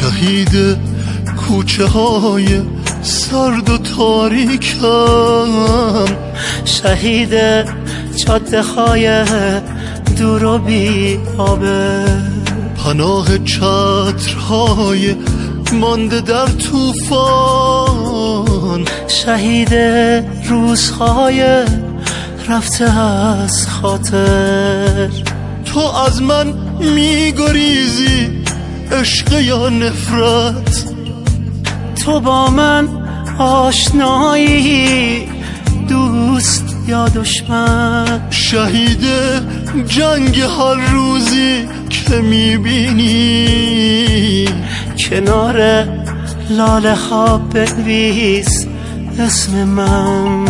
شهید کوچه های سرد و تاریکم، شهید جاده های دور و بی آبه، پناه چترهای مانده در طوفان، شهید روزهای رفته از خاطر. تو از من میگریزی عشق یا نفرت، تو با من آشنایی دوست یا دشمن، شهید جنگ هر روزی که میبینی، کنار لاله ها بنویس اسم من.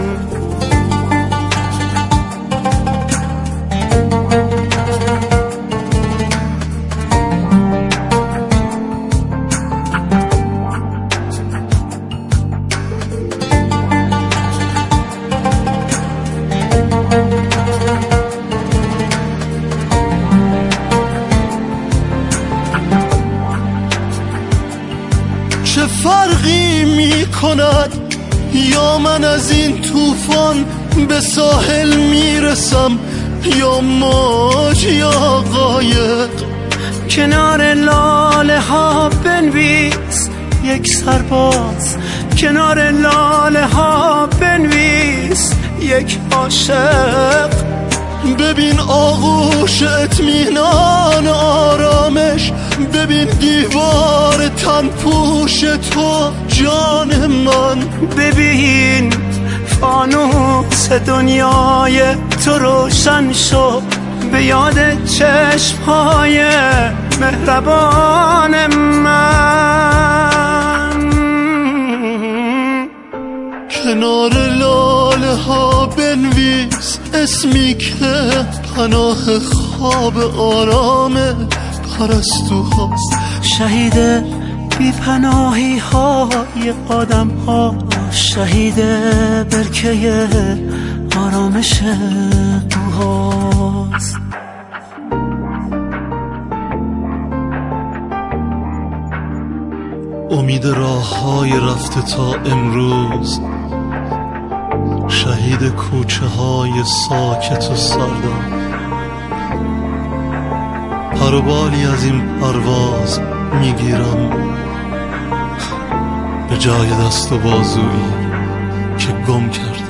چه فرقی می کند یا من از این طوفان به ساحل میرسم یا موج یا قایق، کنار لاله ها بنویس یک سرباز، کنار لاله ها بنویس یک عاشق. ببین آغوش اطمینان آرامش، ببین دیوار تن پوش تو جان من، ببین فانوس دنیای تو روشن شد به یاد چشمهای مهربان من. کنار لاله ها بنویس اسمی که پناه خواب آرام پرستوهاست، شهید بی پناهی های آدم ها، شهید برکه آرامش روحاست. امید راه های رفته تا امروز، شهید کوچه های ساکت و سردم، پر و بالی از این پرواز میگیرم به جای دست و بازویی که گم کردم.